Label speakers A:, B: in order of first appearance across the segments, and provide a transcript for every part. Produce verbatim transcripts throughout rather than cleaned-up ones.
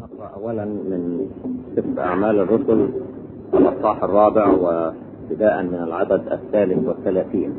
A: نقرأ أولا من سفر أعمال الرسل الأصحاح الرابع وابتداء من العدد الثالث والثلاثين.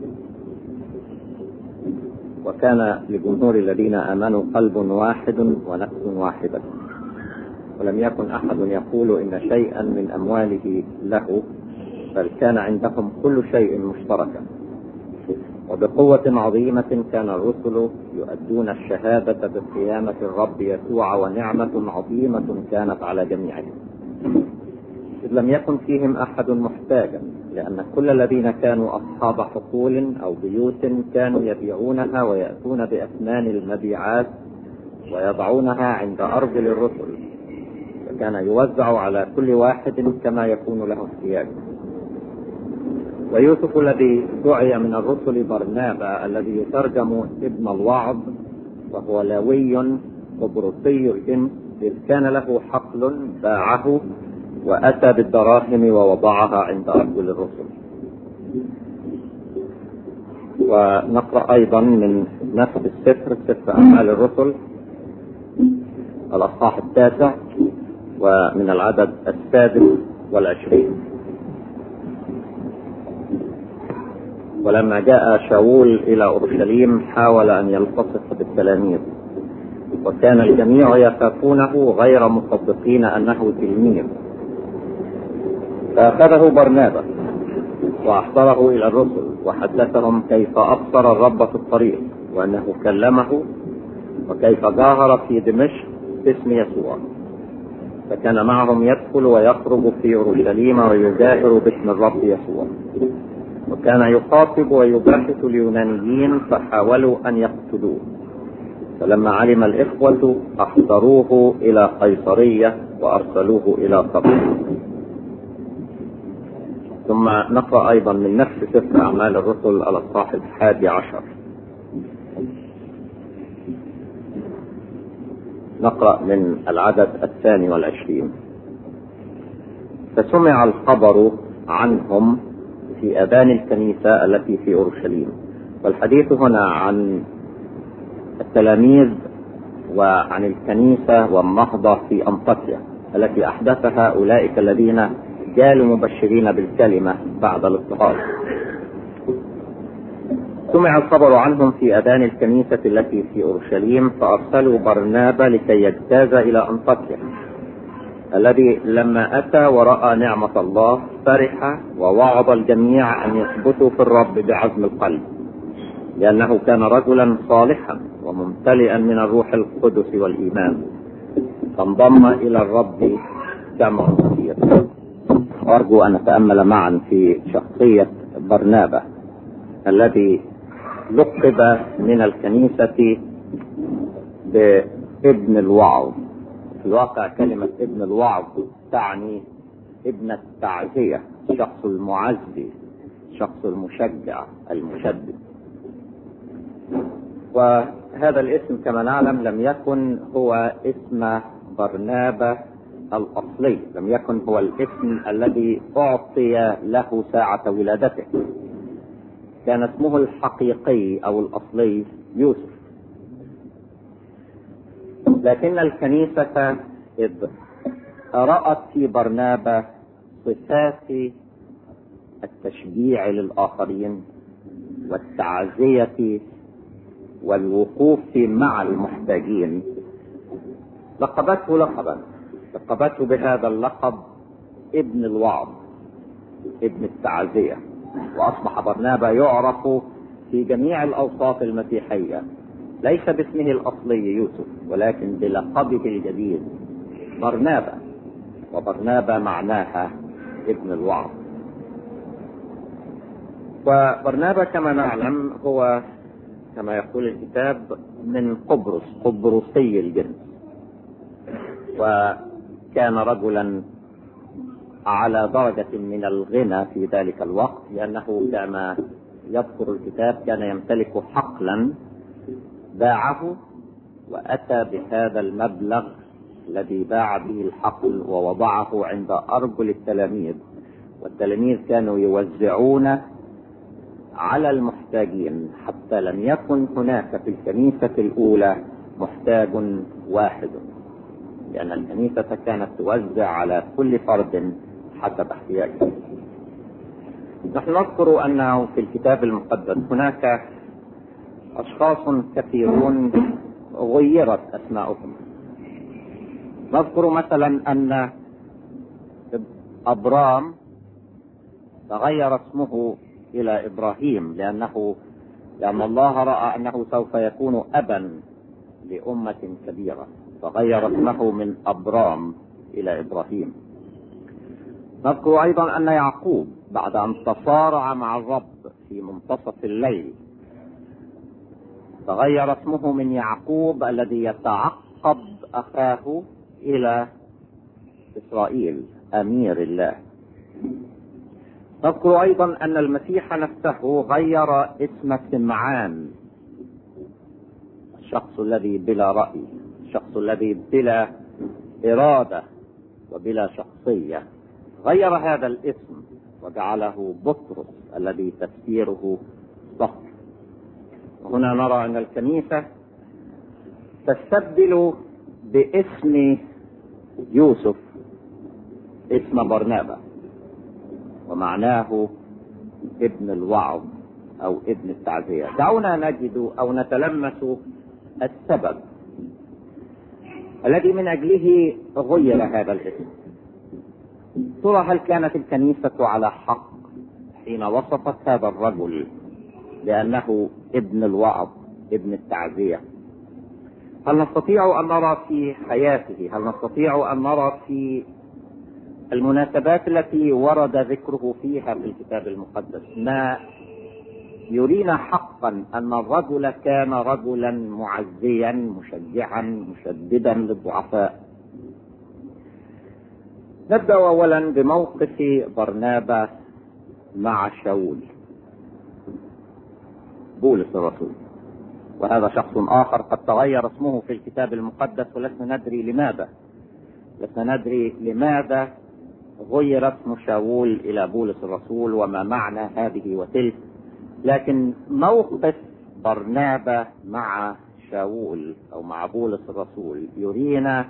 A: وكان لجمهور الذين آمنوا قلب واحد ونفس واحدة، ولم يكن أحد يقول إن شيئا من أمواله له، بل كان عندهم كل شيء مشتركا. وبقوة عظيمة كان الرسل يؤدون الشهادة بقيامة الرب يسوع، ونعمة عظيمة كانت على جميعهم، إذ لم يكن فيهم أحد محتاجا، لأن كل الذين كانوا أصحاب حقول أو بيوت كانوا يبيعونها ويأتون بأثمان المبيعات ويضعونها عند أرجل الرسل، فكان يوزع على كل واحد كما يكون له احتياج. ويوسف الذي دعي من الرسل برنابا، الذي يترجم ابن الوعظ، وهو لاوي قبرصي الجنس، إذ كان له حقل باعه وأتى بالدراهم ووضعها عند أرجل الرسل. ونقرأ أيضا من نفس السفر، سفر أعمال الرسل الأصحاح التاسع ومن العدد السادس والعشرين. ولما جاء شاول إلى أورشليم حاول أن يلتصق بالتلاميذ، وكان الجميع يخافونه غير مصدقين أنه تلميذ. فأخذه برنابا وأحضره إلى الرسل، وحدثهم كيف أبصر الرب في الطريق، وأنه كلمه، وكيف ظاهر في دمشق باسم يسوع. فكان معهم يدخل ويخرج في أورشليم ويجاهر باسم الرب يسوع، وكان يخاطب ويباحث اليونانيين، فحاولوا أن يقتلوه. فلما علم الإخوة أحضروه إلى قيصرية وأرسلوه إلى قبره. ثم نقرأ أيضا من نفس سفر أعمال الرسل الأصحاح الحادي عشر. نقرأ من العدد الثاني والعشرين. فسمع الخبر عنهم في أذان الكنيسة التي في أورشليم. والحديث هنا عن التلاميذ وعن الكنيسة والنهضة في أنطاكيا التي أحدثها أولئك الذين جالوا مبشرين بالكلمة بعد الاضطهاد. سمع الخبر عنهم في أذان الكنيسة التي في أورشليم، فأرسلوا برنابا لكي يجتاز إلى أنطاكيا، الذي لما أتى ورأى نعمة الله فرح، ووعظ الجميع أن يثبتوا في الرب بعزم القلب، لأنه كان رجلا صالحا وممتلئا من الروح القدس والإيمان. فانضم إلى الرب جمع كثير. وأرجو أن نتأمل معا في شخصية برنابا الذي لقب من الكنيسة بابن الوعظ. في الواقع كلمة ابن الوعظ تعني ابن التعزية، الشخص المعزي، الشخص المشجع المشدد. وهذا الاسم كما نعلم لم يكن هو اسم برنابا الأصلي، لم يكن هو الاسم الذي أعطي له ساعة ولادته. كان اسمه الحقيقي أو الأصلي يوسف. لكن الكنيسة إذ رأت في برنابا صفات التشجيع للآخرين والتعزية والوقوف مع المحتاجين، لقبته لقبا لقبته بهذا اللقب ابن الوعظ، ابن التعزية. وأصبح برنابا يعرف في جميع الأوساط المسيحية ليس باسمه الأصلي يوسف، ولكن بلقبه الجديد برنابا. وبرنابا معناها ابن الوعظ. وبرنابا كما نعلم هو كما يقول الكتاب من قبرص، قبرصي الجنس، وكان رجلا على درجة من الغنى في ذلك الوقت، لأنه كما يذكر الكتاب كان يمتلك حقلا باعه وأتى بهذا المبلغ الذي باع به الحقل ووضعه عند أرجل التلاميذ، والتلاميذ كانوا يوزعون على المحتاجين، حتى لم يكن هناك في الكنيسة الأولى محتاج واحد. لأن الكنيسة كانت توزع على كل فرد حسب احتياجه. نحن نذكر أنه في الكتاب المقدس هناك أشخاص كثيرون غيرت أسماؤهم. نذكر مثلا أن أبرام تغير اسمه إلى إبراهيم لأنه لأن الله رأى أنه سوف يكون أبا لأمة كبيرة، فغير اسمه من أبرام إلى إبراهيم. نذكر أيضا أن يعقوب بعد أن تصارع مع الرب في منتصف الليل تغير اسمه من يعقوب الذي يتعقب أخاه إلى إسرائيل أمير الله. نذكر أيضا أن المسيح نفسه غير اسم سمعان، الشخص الذي بلا رأي، الشخص الذي بلا إرادة وبلا شخصية، غير هذا الاسم وجعله بطرس الذي تفسيره صخر. وهنا نرى أن الكنيسة تستبدل باسم يوسف اسم برنابا، ومعناه ابن الوعظ أو ابن التعزية. دعونا نجد أو نتلمس السبب الذي من أجله غير هذا الاسم. ترى هل كانت الكنيسة على حق حين وصفت هذا الرجل لأنه ابن الوعظ ابن التعزية؟ هل نستطيع أن نرى في حياته، هل نستطيع أن نرى في المناسبات التي ورد ذكره فيها في الكتاب المقدس ما يرينا حقا أن الرجل كان رجلا معزيا مشجعا مشددا للضعفاء؟ نبدأ أولا بموقف برنابا مع شاول بولس الرسول، وهذا شخص آخر قد تغير اسمه في الكتاب المقدس ولسنا ندري لماذا لسنا ندري لماذا غير اسم شاول إلى بولس الرسول وما معنى هذه وتلك. لكن موقف برنابا مع شاول أو مع بولس الرسول يرينا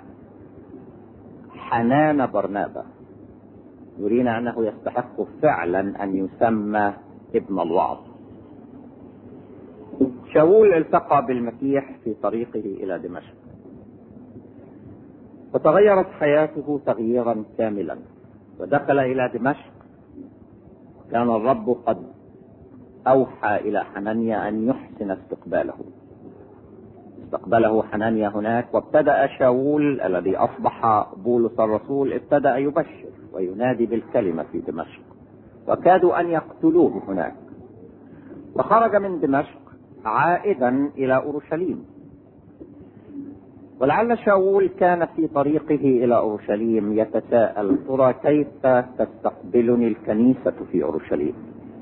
A: حنان برنابا، يرينا أنه يستحق فعلا أن يسمى ابن الوعظ. شاول التقى بالمسيح في طريقه إلى دمشق، وتغيرت حياته تغييرا كاملا، ودخل إلى دمشق. كان الرب قد أوحى إلى حنانيا أن يحسن استقباله. استقبله حنانيا هناك، وابتدأ شاول الذي أصبح بولس الرسول ابتدأ يبشر وينادي بالكلمة في دمشق، وكادوا أن يقتلوه هناك. وخرج من دمشق عائدا إلى أورشليم. ولعل شاول كان في طريقه إلى أورشليم يتساءل: ترى كيف تستقبلني الكنيسة في أورشليم؟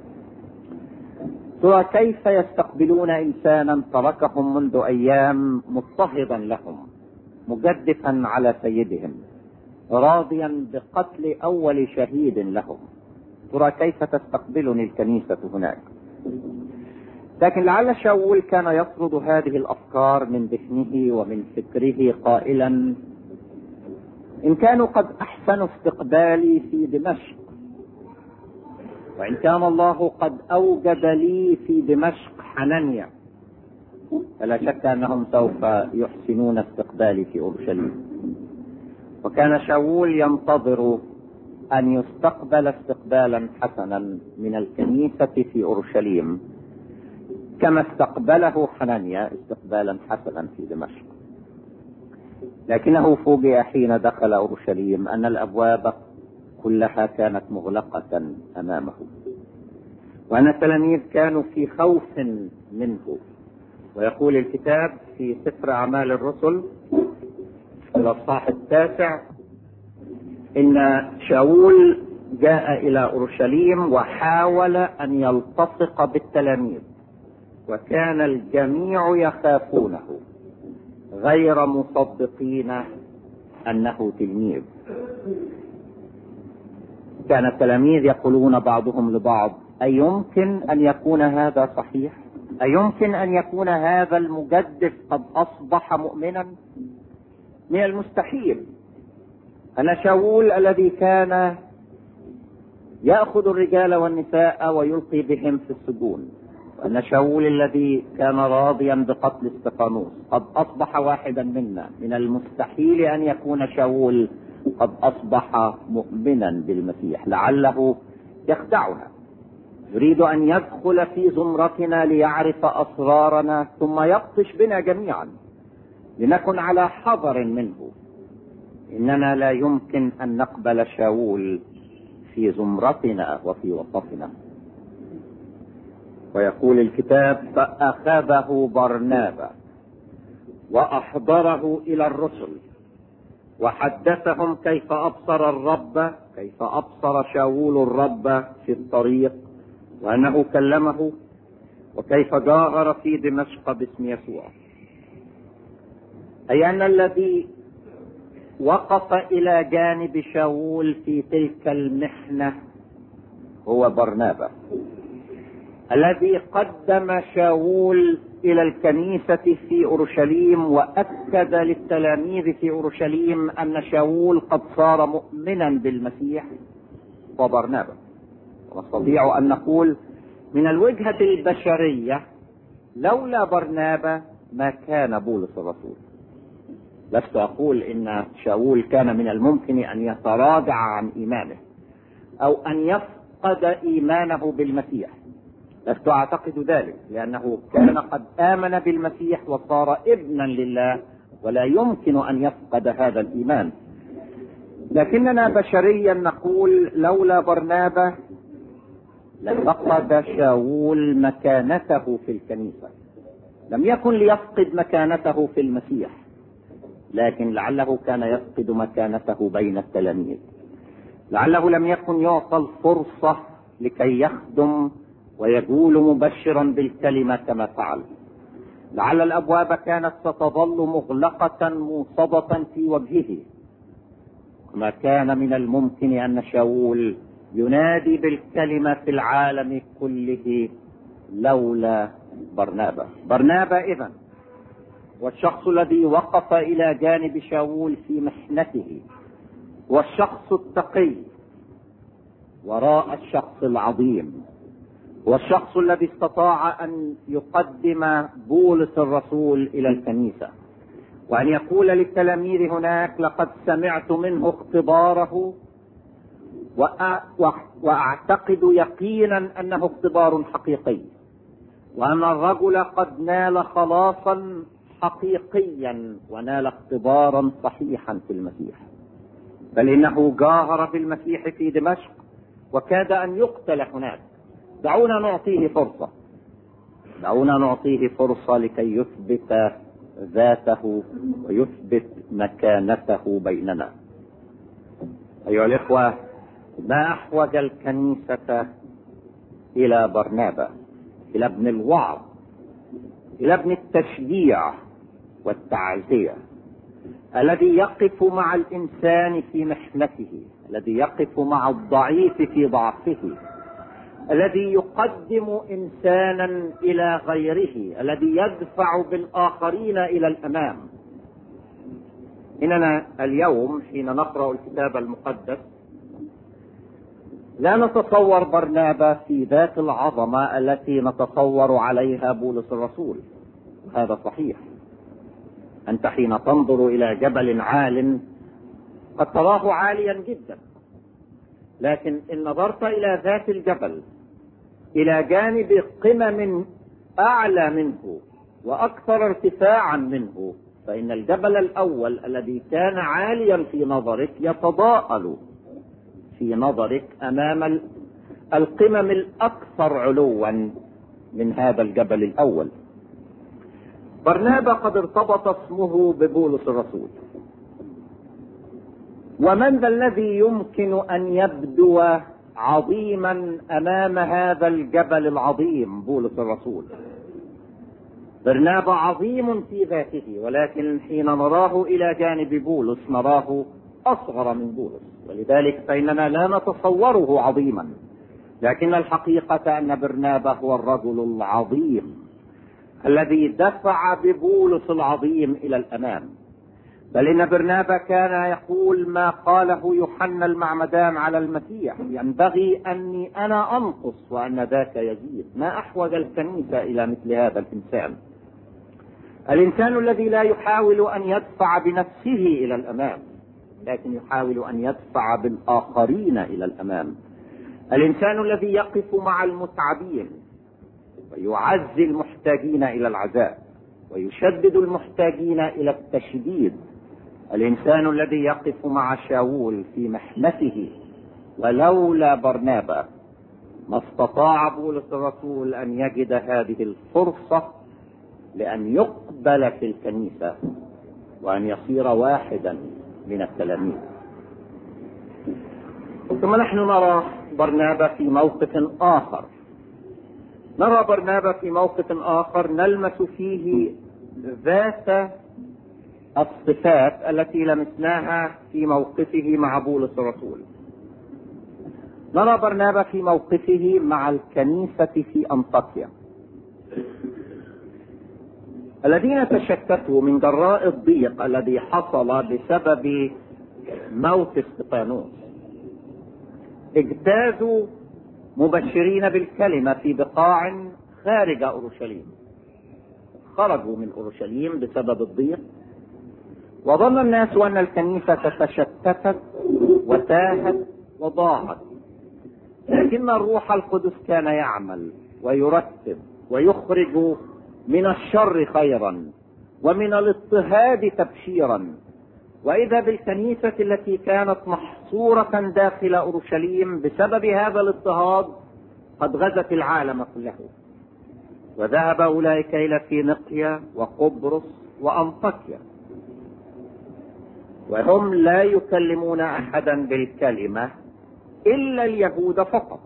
A: ترى كيف يستقبلون إنسانا تركهم منذ أيام مضطهدا لهم، مجدفا على سيدهم، راضيا بقتل أول شهيد لهم؟ ترى كيف تستقبلني الكنيسة هناك؟ لكن لعل شاول كان يطرد هذه الأفكار من ذهنه ومن فكره قائلا: إن كانوا قد أحسنوا استقبالي في دمشق، وإن كان الله قد أوجد لي في دمشق حنانيا، فلا شك أنهم سوف يحسنون استقبالي في أورشليم. وكان شاول ينتظر أن يستقبل استقبالا حسنا من الكنيسة في أورشليم كما استقبله حنانيا استقبالا حسنا في دمشق. لكنه فوجئ حين دخل أورشليم أن الأبواب كلها كانت مغلقة أمامه، وأن التلاميذ كانوا في خوف منه. ويقول الكتاب في سفر أعمال الرسل في الإصحاح التاسع إن شاول جاء إلى أورشليم وحاول أن يلتصق بالتلاميذ، وكان الجميع يخافونه غير مصدقين أنه تلميذ. كان التلاميذ يقولون بعضهم لبعض: أيمكن أن يكون هذا صحيح؟ أيمكن أن يكون هذا المجدف قد أصبح مؤمنا؟ من المستحيل أن شاول الذي كان يأخذ الرجال والنساء ويلقي بهم في السجون، وأن شاول الذي كان راضيا بقتل استفانوس قد أصبح واحدا منا، من المستحيل أن يكون شاول قد أصبح مؤمنا بالمسيح. لعله يخدعنا، يريد أن يدخل في زمرتنا ليعرف أسرارنا ثم يبطش بنا جميعا. لنكن على حذر منه، إننا لا يمكن أن نقبل شاول في زمرتنا وفي وسطنا. ويقول الكتاب: فأخذه برنابا وأحضره إلى الرسل وحدثهم كيف أبصر الرب كيف أبصر شاول الرب في الطريق، وأنه كلمه، وكيف جاهر في دمشق باسم يسوع. أي أن الذي وقف إلى جانب شاول في تلك المحنة هو برنابا، الذي قدم شاول إلى الكنيسة في أورشليم وأكد للتلاميذ في أورشليم أن شاول قد صار مؤمنا بالمسيح وبرنابا. ونستطيع أن نقول من الوجهة البشرية لولا برنابا ما كان بولس الرسول. لست أقول إن شاول كان من الممكن أن يتراجع عن إيمانه أو أن يفقد إيمانه بالمسيح، لست أعتقد ذلك، لأنه كان قد آمن بالمسيح وصار ابنا لله ولا يمكن أن يفقد هذا الإيمان. لكننا بشريا نقول لولا برنابا لفقد شاول مكانته في الكنيسة. لم يكن ليفقد مكانته في المسيح، لكن لعله كان يفقد مكانته بين التلاميذ. لعله لم يكن يعطى الفرصة لكي يخدم ويقول مبشرا بالكلمة كما فعل. لعل الأبواب كانت ستظل مغلقة موصدة في وجهه، وما كان من الممكن أن شاول ينادي بالكلمة في العالم كله لولا برنابا. برنابا إذن والشخص الذي وقف إلى جانب شاول في محنته، والشخص التقي وراء الشخص العظيم، والشخص الذي استطاع أن يقدم بولس الرسول إلى الكنيسة وأن يقول للتلاميذ هناك: لقد سمعت منه اختباره وأعتقد يقينا أنه اختبار حقيقي، وأن الرجل قد نال خلاصا حقيقيا ونال اختبارا صحيحا في المسيح، بل إنه جاهر بالمسيح في دمشق وكاد أن يقتل هناك. دعونا نعطيه فرصة، دعونا نعطيه فرصة لكي يثبت ذاته ويثبت مكانته بيننا. أيها الإخوة، ما أحوج الكنيسة إلى برنابا، إلى ابن الوعظ، إلى ابن التشجيع والتعزية، الذي يقف مع الإنسان في محنته، الذي يقف مع الضعيف في ضعفه، الذي يقدم إنسانا إلى غيره، الذي يدفع بالآخرين إلى الأمام. إننا اليوم حين نقرأ الكتاب المقدس لا نتصور برنابا في ذات العظمة التي نتصور عليها بولس الرسول. هذا صحيح، أنت حين تنظر إلى جبل عال قد تراه عاليا جدا، لكن إن نظرت إلى ذات الجبل إلى جانب قمم أعلى منه وأكثر ارتفاعا منه، فإن الجبل الأول الذي كان عاليا في نظرك يتضاءل في نظرك أمام القمم الأكثر علوا من هذا الجبل الأول. برنابا قد ارتبط اسمه ببولس الرسول، ومن ذا الذي يمكن أن يبدو عظيما أمام هذا الجبل العظيم؟ بولس الرسول. برنابا عظيم في ذاته، ولكن حين نراه إلى جانب بولس نراه أصغر من بولس، ولذلك فإننا لا نتصوره عظيما، لكن الحقيقة أن برنابا هو الرجل العظيم الذي دفع ببولس العظيم إلى الأمام. بل إن برنابا كان يقول ما قاله يوحنا المعمدان على المسيح: ينبغي أني أنا أنقص وأن ذاك يزيد. ما أحوج الكنيسة إلى مثل هذا الإنسان، الإنسان الذي لا يحاول أن يدفع بنفسه إلى الأمام، لكن يحاول أن يدفع بالآخرين إلى الأمام، الإنسان الذي يقف مع المتعبين ويعزي المحتاجين إلى العزاء ويشدد المحتاجين إلى التشديد، الإنسان الذي يقف مع شاول في محنته. ولولا برنابا ما استطاع بولس الرسول أن يجد هذه الفرصة لأن يقبل في الكنيسة وأن يصير واحدا من التلاميذ. ثم نحن نرى برنابا في موقف آخر، نرى برنابا في موقف آخر نلمس فيه ذات الصفات التي لمسناها في موقفه مع بولس الرسول. نرى برنابا في موقفه مع الكنيسة في أنطاكيا، الذين تشتتوا من جراء الضيق الذي حصل بسبب موت استفانوس، اجتازوا مبشرين بالكلمة في بقاع خارج أورشليم، خرجوا من أورشليم بسبب الضيق، وظن الناس أن الكنيسة تشتتت وتاهت وضاعت، لكن الروح القدس كان يعمل ويرتب ويخرج من الشر خيرا ومن الاضطهاد تبشيرا. وإذا بالكنيسة التي كانت محصورة داخل أورشليم بسبب هذا الاضطهاد قد غزت العالم كله، وذهب أولئك إلى فينيقيا وقبرص وأنطاكيا، وهم لا يكلمون أحدا بالكلمة إلا اليهود فقط.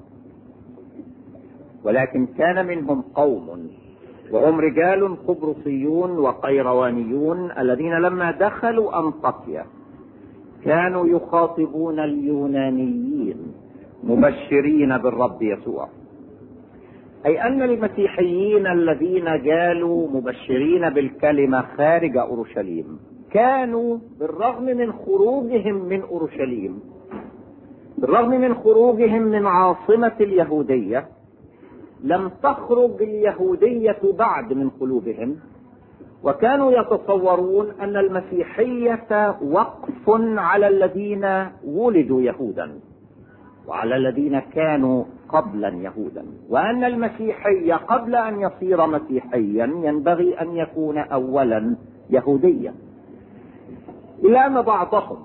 A: ولكن كان منهم قوم وهم رجال قبرصيون وقيروانيون الذين لما دخلوا أنطاكيا كانوا يخاطبون اليونانيين مبشرين بالرب يسوع، أي أن المسيحيين الذين جالوا مبشرين بالكلمة خارج أورشليم كانوا بالرغم من خروجهم من أورشليم، بالرغم من خروجهم من عاصمة اليهودية، لم تخرج اليهودية بعد من قلوبهم، وكانوا يتصورون أن المسيحية وقف على الذين ولدوا يهودا وعلى الذين كانوا قبلا يهودا، وأن المسيحي قبل أن يصير مسيحيا ينبغي أن يكون أولا يهوديا. إلا أن بعضهم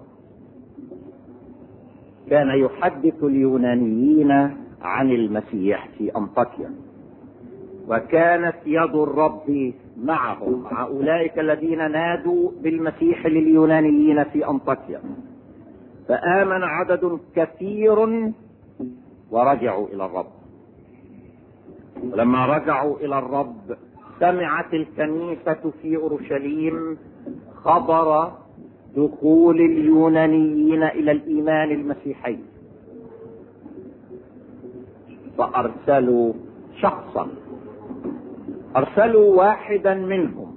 A: كان يحدث اليونانيين عن المسيح في أنطاكيا، وكانت يد الرب معهم مع أولئك الذين نادوا بالمسيح لليونانيين في أنطاكيا، فآمن عدد كثير ورجعوا إلى الرب. ولما رجعوا إلى الرب سمعت الكنيسة في أورشليم خبر دخول اليونانيين إلى الإيمان المسيحي، فأرسلوا شخصا، أرسلوا واحدا منهم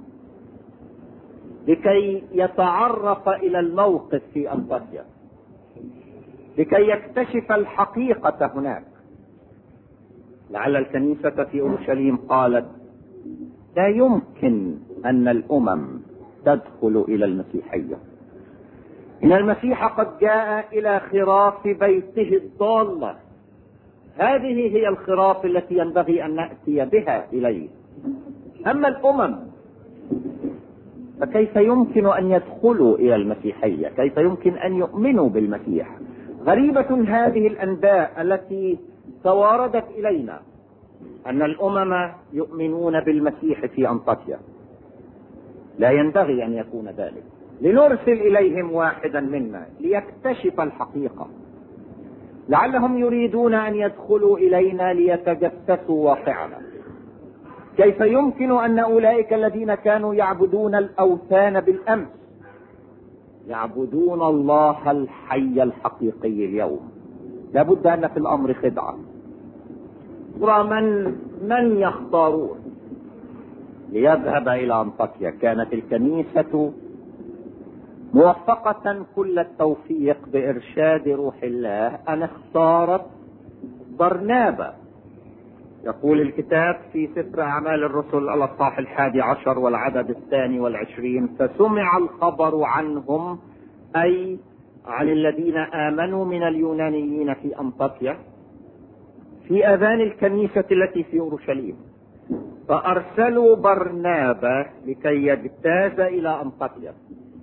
A: لكي يتعرف إلى الموقف في أنطاكيا، لكي يكتشف الحقيقة هناك. لعل الكنيسة في أورشليم قالت: لا يمكن أن الأمم تدخل إلى المسيحية، إن المسيح قد جاء إلى خراف بيته الضالة، هذه هي الخراف التي ينبغي أن نأتي بها إليه. أما الأمم فكيف يمكن أن يدخلوا إلى المسيحية؟ كيف يمكن أن يؤمنوا بالمسيح؟ غريبة هذه الأنباء التي تواردت إلينا أن الأمم يؤمنون بالمسيح في أنطاكيا. لا ينبغي أن يكون ذلك. لنرسل إليهم واحدا منا ليكتشف الحقيقة، لعلهم يريدون أن يدخلوا إلينا ليتجسسوا واقعنا. كيف يمكن أن أولئك الذين كانوا يعبدون الأوثان بالأمس يعبدون الله الحي الحقيقي اليوم؟ لابد أن في الأمر خدعة. ترى من من يختارون ليذهب إلى أنطاكيا؟ كانت الكنيسة موفقة كل التوفيق بإرشاد روح الله أن اختارت برنابا. يقول الكتاب في سفر أعمال الرسل الأصحاح الحادي عشر والعدد الثاني والعشرين: فسمع الخبر عنهم، أي عن الذين آمنوا من اليونانيين في أنطاكيا، في أذان الكنيسة التي في أورشليم، فأرسلوا برنابا لكي يجتاز إلى أنطاكيا.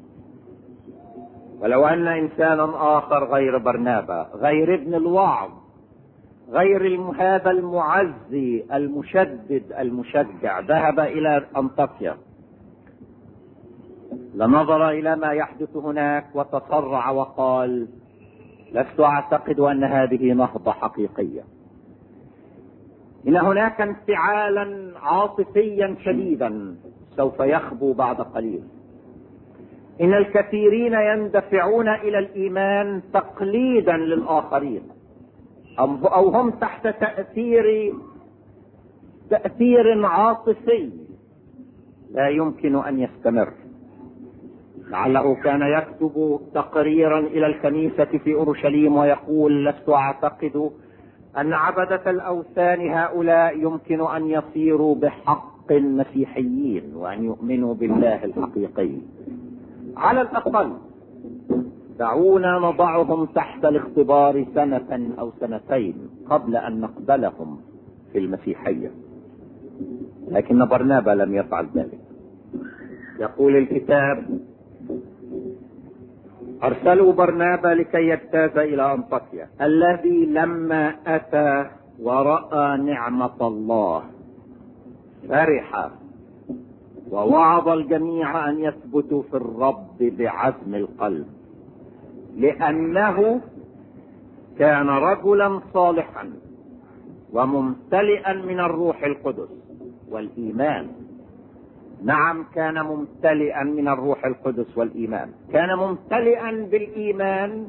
A: ولو أن إنسانا آخر غير برنابا، غير ابن الوعظ، غير هذا المعزي المشدد المشجع، ذهب إلى أنطاكيا، لنظر إلى ما يحدث هناك وتسرع وقال: لست أعتقد أن هذه نهضة حقيقية. إن هناك انفعالا عاطفيا شديدا سوف يخبو بعد قليل. إن الكثيرين يندفعون إلى الإيمان تقليدا للآخرين، أو هم تحت تأثير تأثير عاطفي لا يمكن أن يستمر. لعله كان يكتب تقريرا إلى الكنيسة في أورشليم ويقول: لست أعتقد أن عبدة الأوثان هؤلاء يمكن أن يصيروا بحق مسيحيين وأن يؤمنوا بالله الحقيقي. على الأقل دعونا نضعهم تحت الاختبار سنة أو سنتين قبل أن نقبلهم في المسيحية. لكن برنابا لم يفعل ذلك. يقول الكتاب: أرسلوا برنابا لكي يجتاز إلى أنطاكيا، الذي لما أتى ورأى نعمة الله فرح، ووعظ الجميع أن يثبتوا في الرب بعزم القلب، لأنه كان رجلا صالحا وممتلئا من الروح القدس والإيمان. نعم، كان ممتلئا من الروح القدس والإيمان، كان ممتلئا بالإيمان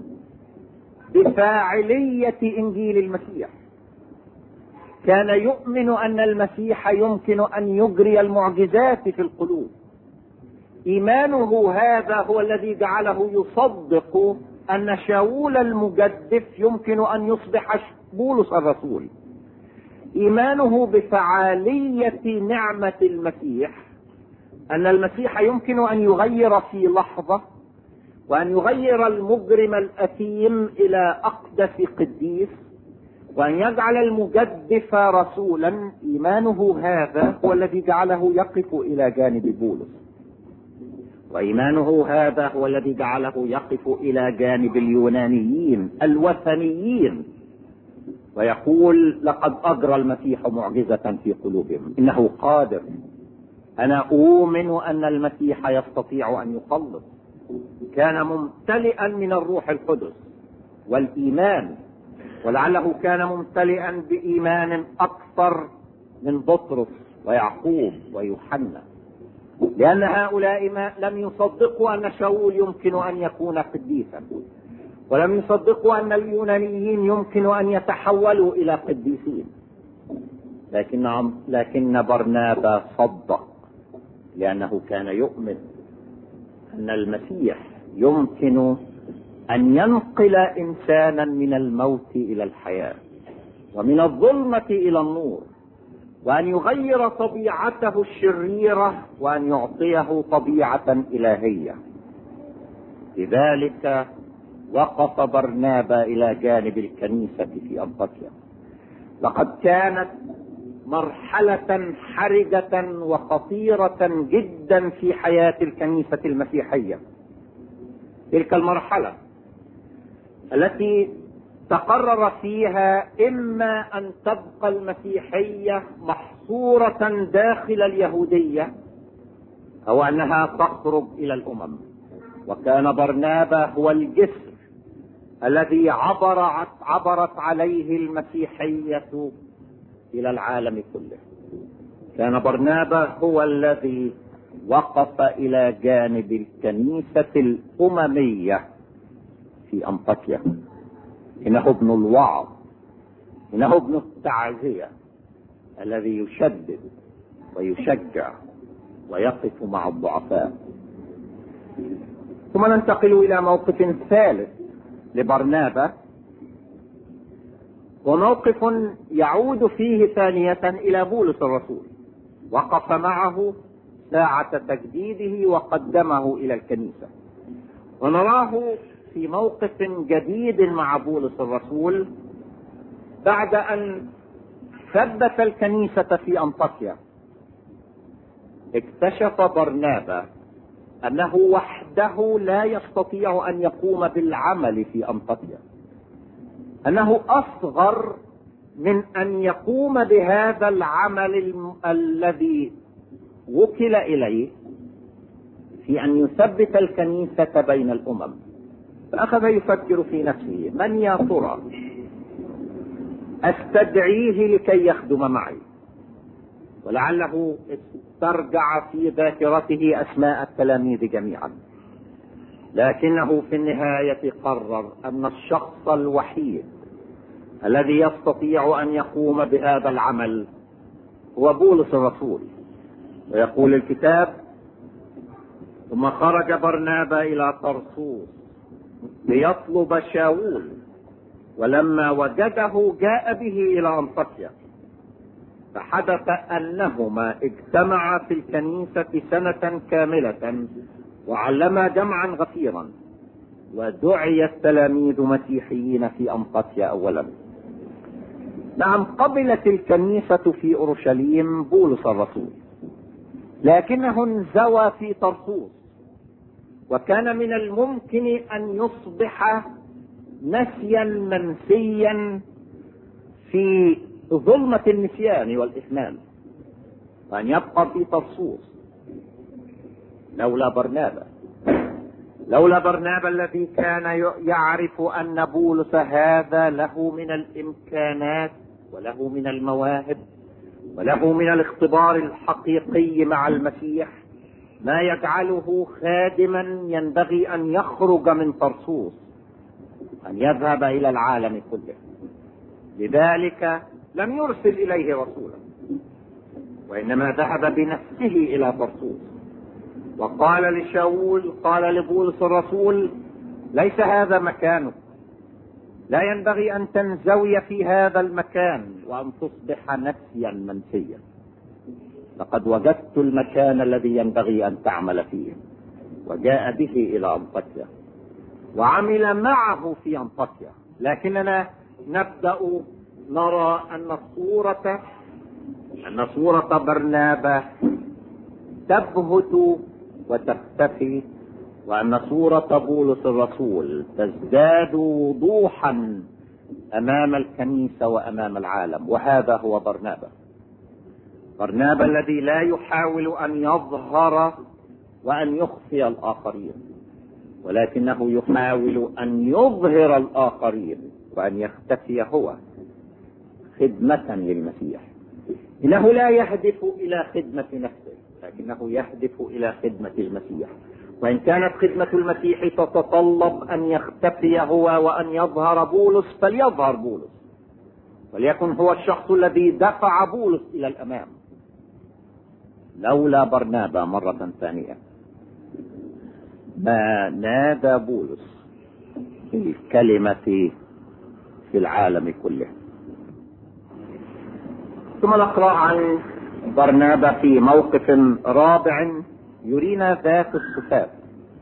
A: بفاعلية إنجيل المسيح، كان يؤمن أن المسيح يمكن أن يجري المعجزات في القلوب. إيمانه هذا هو الذي جعله يصدق أن شاول المجدف يمكن أن يصبح بولس الرسول. إيمانه بفعالية نعمة المسيح، أن المسيح يمكن أن يغير في لحظة، وأن يغير المجرم الأثيم إلى أقدس قديس، وأن يجعل المجدف رسولا. إيمانه هذا هو الذي جعله يقف إلى جانب بولس، وإيمانه هذا هو الذي جعله يقف إلى جانب اليونانيين الوثنيين ويقول: لقد أجرى المسيح معجزة في قلوبهم، إنه قادر. أنا أؤمن أن المسيح يستطيع أن يخلص. كان ممتلئا من الروح القدس والإيمان، ولعله كان ممتلئا بإيمان أكثر من بطرس ويعقوب ويوحنا، لأن هؤلاء ما لم يصدقوا أن شاول يمكن أن يكون قديسا، ولم يصدقوا أن اليونانيين يمكن أن يتحولوا إلى قديسين. لكن لكن برنابا صدق، لأنه كان يؤمن أن المسيح يمكن أن ينقل إنسانا من الموت إلى الحياة، ومن الظلمة إلى النور، وأن يغير طبيعته الشريرة وأن يعطيه طبيعة إلهية. لذلك وقف برنابا إلى جانب الكنيسة في أنطاكيا. لقد كانت مرحلة حرجة وخطيرة جدا في حياة الكنيسة المسيحية، تلك المرحلة التي تقرر فيها إما أن تبقى المسيحية محصورة داخل اليهودية أو أنها تخرج إلى الأمم. وكان برنابا هو الجسر الذي عبرت, عبرت عليه المسيحية إلى العالم كله. كان برنابا هو الذي وقف إلى جانب الكنيسة الأممية في أنطاكيا. إنه ابن الوعظ، إنه ابن التعزية الذي يشدد ويشجع ويقف مع الضعفاء. ثم ننتقل إلى موقف ثالث لبرنابا، وموقف يعود فيه ثانية إلى بولس الرسول. وقف معه ساعة تجديده وقدمه إلى الكنيسة، ونراه في موقف جديد مع بولس الرسول بعد أن ثبت الكنيسة في أنطاكيا. اكتشف برنابا أنه وحده لا يستطيع أن يقوم بالعمل في أنطاكيا، أنه أصغر من أن يقوم بهذا العمل الم... الذي وكل إليه في أن يثبت الكنيسة بين الأمم. فأخذ يفكر في نفسه: من يا ترى أستدعيه لكي يخدم معي؟ ولعله استرجع في ذاكرته أسماء التلاميذ جميعا، لكنه في النهاية قرر أن الشخص الوحيد الذي يستطيع أن يقوم بهذا العمل هو بولس الرسول. ويقول الكتاب: ثم خرج برنابا إلى طرسوس ليطلب شاول، ولما وجده جاء به إلى أنطاكيا. فحدث أنهما اجتمعا في الكنيسة سنة كاملة وعلما جمعا غفيرا، ودعي التلاميذ مسيحيين في أنطاكيا أولا. نعم، قبلت الكنيسة في أورشليم بولس الرسول، لكنه انزوى في طرسوس، وكان من الممكن أن يصبح نسيا منسيا في ظلمة النسيان والإهمال، وأن يبقى في طرسوس لولا برنابا لولا برنابا الذي كان يعرف أن بولس هذا له من الإمكانات وله من المواهب وله من الاختبار الحقيقي مع المسيح ما يجعله خادما ينبغي أن يخرج من طرسوس، أن يذهب إلى العالم كله. لذلك لم يرسل إليه رسولا، وإنما ذهب بنفسه إلى طرسوس، وقال لشاول، قال لبولس الرسول: ليس هذا مكانك، لا ينبغي أن تنزوي في هذا المكان وأن تصبح نسيا منسيا. لقد وجدت المكان الذي ينبغي أن تعمل فيه. وجاء به إلى أنطاكيا وعمل معه في أنطاكيا. لكننا نبدأ نرى أن الصورة أن صورة برنابا تبهت وتختفي، وأن صورة بولس الرسول تزداد وضوحا أمام الكنيسة وأمام العالم. وهذا هو برنابا برنابا الذي لا يحاول أن يظهر وأن يخفي الآخرين، ولكنه يحاول أن يظهر الآخرين وأن يختفي هو خدمة للمسيح. إنه لا يهدف إلى خدمة نفسه، لكنه يهدف إلى خدمة المسيح. وإن كانت خدمة المسيح تتطلب أن يختفي هو وأن يظهر بولس، فليظهر بولس، وليكن هو الشخص الذي دفع بولس إلى الأمام. لولا برنابا مرة ثانية ما نادى بولس الكلمة في العالم كله. ثم نقرأ عن برنابا في موقف رابع يرينا ذات الصفات.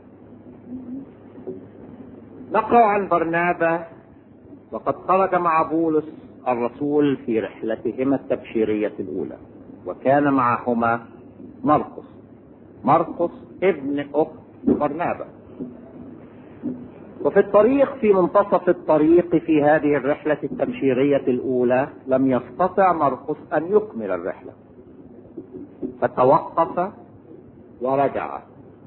A: نقرأ عن برنابا وقد خرج مع بولس الرسول في رحلتهما التبشيرية الأولى، وكان معهما مرقس مرقس ابن أخت برنابا. وفي الطريق، في منتصف الطريق في هذه الرحلة التبشيرية الأولى، لم يستطع مرقس أن يكمل الرحلة، فتوقف ورجع.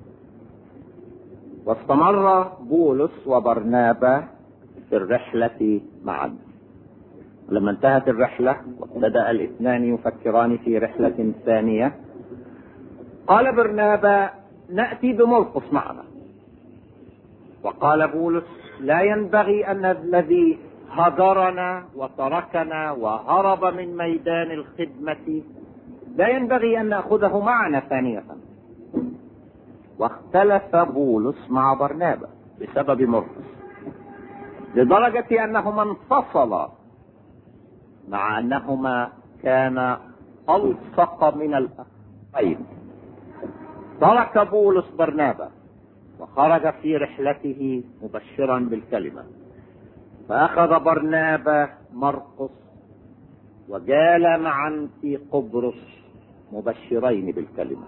A: واستمر بولس وبرنابا في الرحلة معا. لما انتهت الرحلة وبدأ الاثنان يفكران في رحلة ثانية، قال برنابا: نأتي بمرقس معنا. وقال بولس: لا ينبغي أن الذي هجرنا وتركنا وهرب من ميدان الخدمة لا ينبغي أن نأخذه معنا ثانية. واختلف بولس مع برنابا بسبب مرقس، لدرجة انهما انفصلا مع انهما كان الصق من الاخين. ترك بولس برنابا وخرج في رحلته مبشرا بالكلمة، فاخذ برنابا مرقس وجال معا في قبرص مبشرين بالكلمة.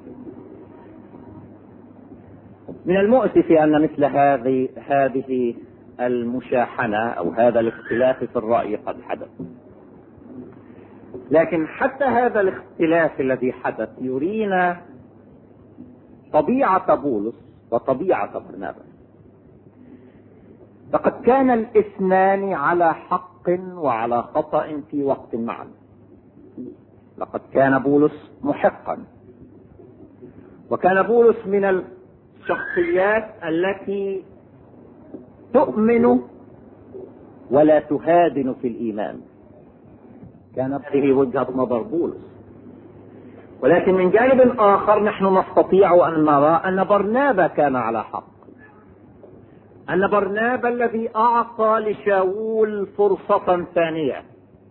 A: من المؤسف ان مثل هذه هذه المشاحنة او هذا الاختلاف في الرأي قد حدث، لكن حتى هذا الاختلاف الذي حدث يرينا طبيعة بولس وطبيعة برنابا. فقد كان الاثنان على حق وعلى خطأ في وقت معا. لقد كان بولس محقا، وكان بولس من الشخصيات التي تؤمن ولا تهادن في الإيمان. كانت هذه وجهة نظر بولس. ولكن من جانب آخر نحن نستطيع أن نرى أن برنابا كان على حق، أن برنابا الذي أعطى لشاول فرصة ثانية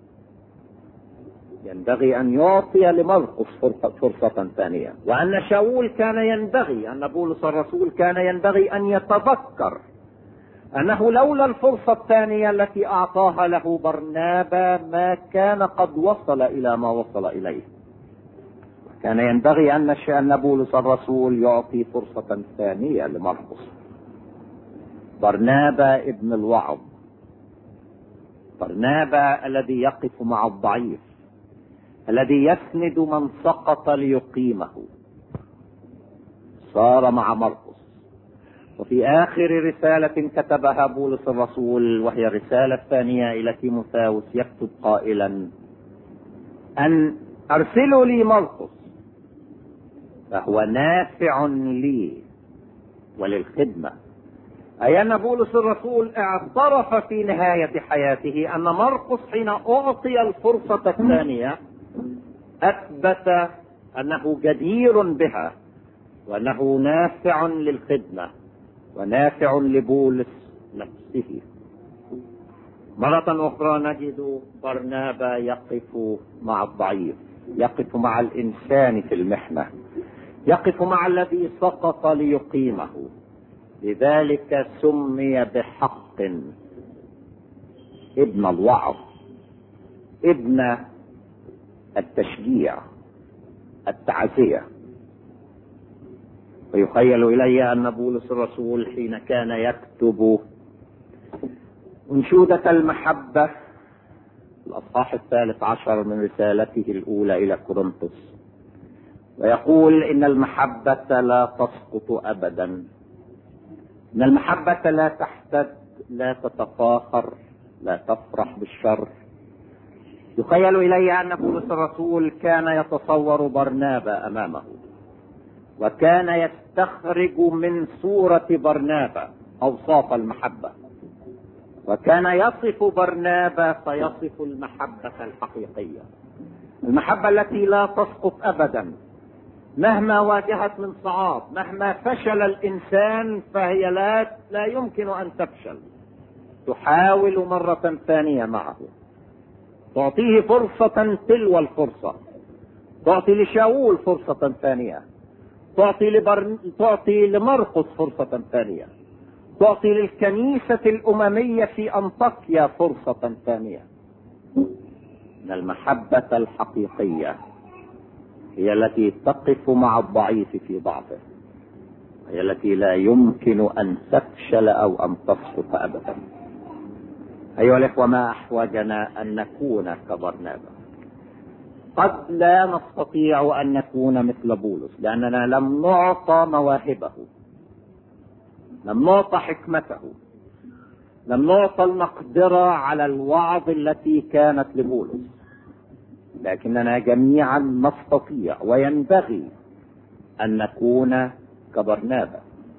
A: ينبغي أن يعطي لمرقس فرصة ثانية، وأن شاول كان ينبغي، أن بولس الرسول كان ينبغي أن يتذكر أنه لولا الفرصة الثانية التي أعطاها له برنابا ما كان قد وصل إلى ما وصل إليه. كان ينبغي أن أن بولس الرسول يعطي فرصة ثانية لمرقس. برنابا ابن الوعظ، برنابا الذي يقف مع الضعيف، الذي يسند من سقط ليقيمه، صار مع مرقس. وفي آخر رسالة كتبها بولس الرسول وهي الرسالة الثانية إلى تيموثاوس يكتب قائلا أن أرسلوا لي مرقس فهو نافع لي وللخدمة. أي أن بولس الرسول اعترف في نهاية حياته أن مرقس حين أعطي الفرصة الثانية أثبت أنه جدير بها، وأنه نافع للخدمة ونافع لبولس نفسه. مرة أخرى نجد برنابا يقف مع الضعيف، يقف مع الإنسان في المحنة، يقف مع الذي سقط ليقيمه. لذلك سمي بحق ابن الوعظ، ابن التشجيع، التعزية. ويخيل إلي أن بولس الرسول حين كان يكتب أنشودة المحبة الأصحاح الثالث عشر من رسالته الأولى إلى كورنثوس، ويقول إن المحبة لا تسقط أبدا، إن المحبة لا تحتد، لا تتفاخر، لا تفرح بالشر. يخيل إلي أن بولس الرسول كان يتصور برنابا أمامه، وكان يستخرج من صورة برنابا أوصاف المحبة، وكان يصف برنابا فيصف المحبة الحقيقية، المحبة التي لا تسقط أبدا مهما واجهت من صعاب، مهما فشل الإنسان فهي لا, لا يمكن أن تفشل، تحاول مرة ثانية معه، تعطيه فرصة تلو الفرصة، تعطي لشاول فرصة ثانية، تعطي, لبر... تعطي لمرقس فرصة ثانية، تعطي للكنيسة الأممية في أنطاكيا فرصة ثانية. إن المحبة الحقيقية هي التي تقف مع الضعيف في ضعفه، هي التي لا يمكن أن تفشل أو أن تسقط أبدا. أيها الأخوة، ما أحوجنا أن نكون كبرنابا. قد لا نستطيع أن نكون مثل بولس لأننا لم نعطى مواهبه، لم نعطى حكمته، لم نعطى المقدرة على الوعظ التي كانت لبولس، لكننا جميعا نستطيع وينبغي أن نكون كبرنابا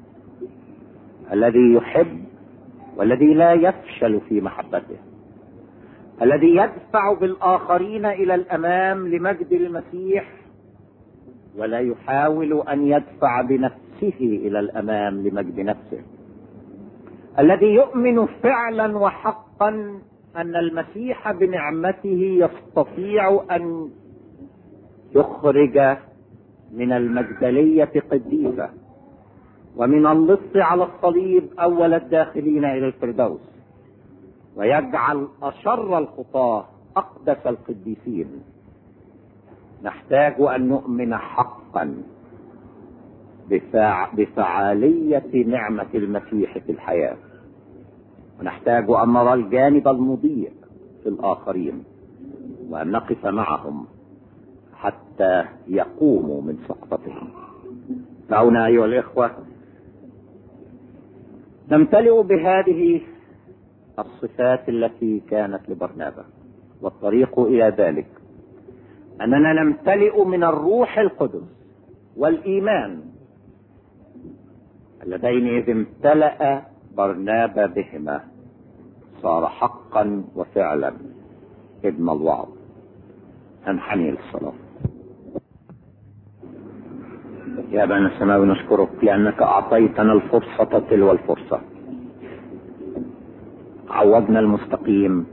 A: الذي يحب والذي لا يفشل في محبته، الذي يدفع بالآخرين إلى الأمام لمجد المسيح ولا يحاول أن يدفع بنفسه نفسه إلى الأمام لمجد نفسه، الذي يؤمن فعلا وحقا أن المسيح بنعمته يستطيع أن يخرج من المجدلية قديسة، ومن اللص على الصليب أول الداخلين إلى الفردوس، ويجعل أشر الخطاة أقدس القديسين. نحتاج أن نؤمن حقا بفع... بفعالية نعمة المسيح في الحياة، ونحتاج أن نرى الجانب المضيء في الآخرين، وأن نقف معهم حتى يقوموا من سقطتهم. دعونا أيها الإخوة نمتلئ بهذه الصفات التي كانت لبرنابا، والطريق إلى ذلك أننا نمتلئ من الروح القدس والإيمان اللذين إذ امتلأ برنابا بهما صار حقا وفعلا ابن الوعظ. أنحني للصلاة. يا أبانا السماوي نشكرك لأنك أعطيتنا الفرصة تلو الفرصة، عوضنا المستقيم،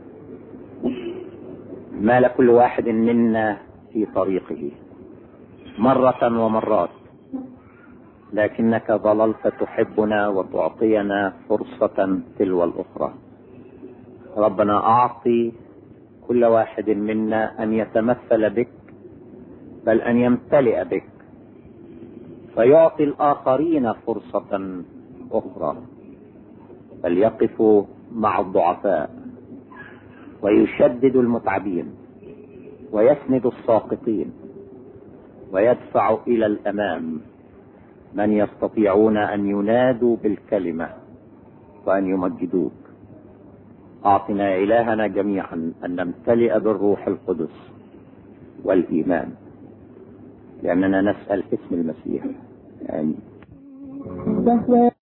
A: مال كل واحد منا في طريقه مرة ومرات، لكنك ظللت تحبنا وتعطينا فرصة تلو الأخرى. ربنا أعطي كل واحد منا أن يتمثل بك، بل أن يمتلئ بك، فيعطي الآخرين فرصة أخرى، بل يقف مع الضعفاء ويشدد المتعبين ويسند الساقطين، ويدفع إلى الأمام من يستطيعون أن ينادوا بالكلمة وأن يمجدوك. أعطنا إلهنا جميعا أن نمتلئ بالروح القدس والإيمان، لأننا نسأل اسم المسيح. آمين.